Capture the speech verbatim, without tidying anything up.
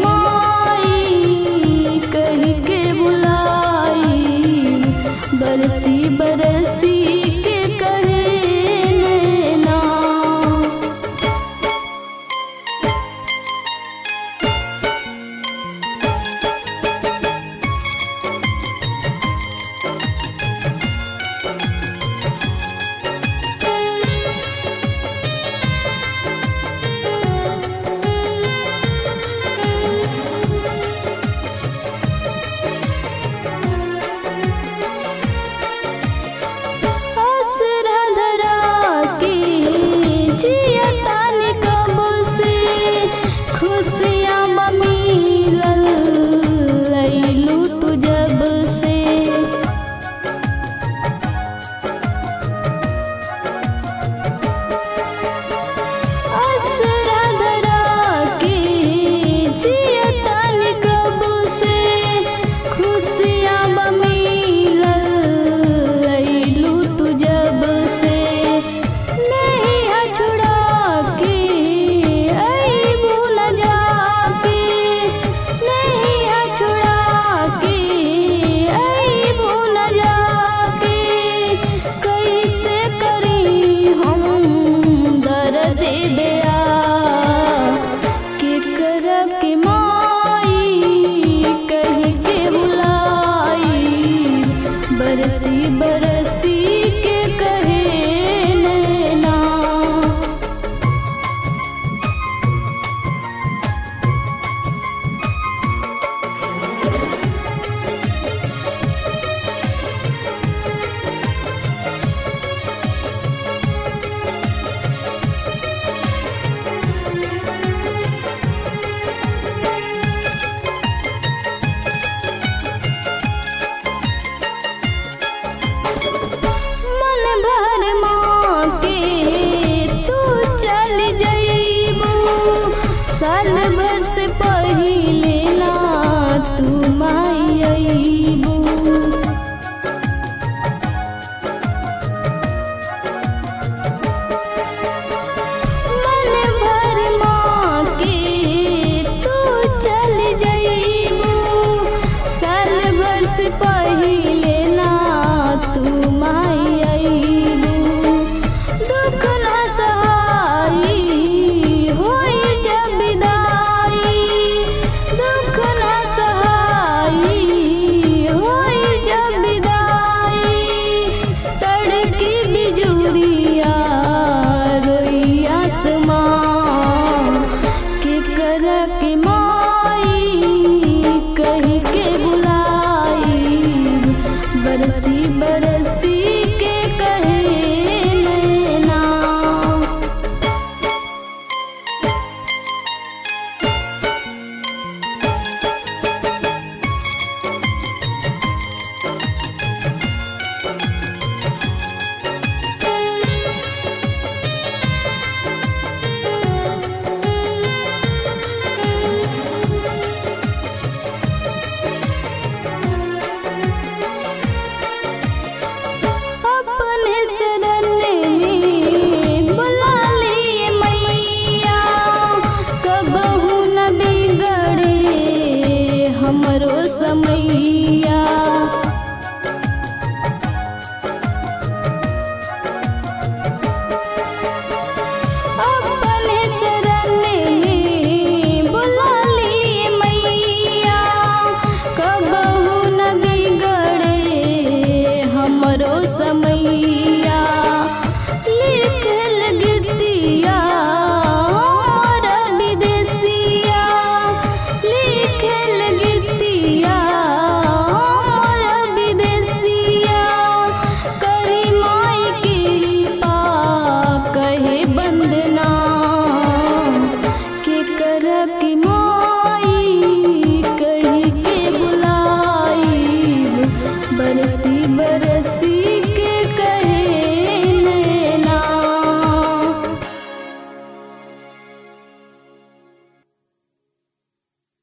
माई कही के बुलाई, बरसी बरसी के कहे नैना। बरसी बरसी के कहे नैना। साल भर से पहिले ना तू माई अइबू, मन भर माँ के तू चल जइबू। साल भर से पहिले ना तू माई अइबू, दुख ना सहाई होई जब विदाई, दुख ना सहाई होई जब विदाई। तड़की बिजुरिया रोई आसमां के कर के माई कही के बुलाई, बरसी बरसी के कहे नैना। हमरो समैया अपने शरण में बुला लिए मैया, कबहू न बिगड़े हमरो समैया। लिखल गीतिया हमारा विदेशिया, लिखल गीतिया हमारा विदेशिया। करी माई कृपा कहे बंदना, के कर की माई कही के बुलाई, बरसी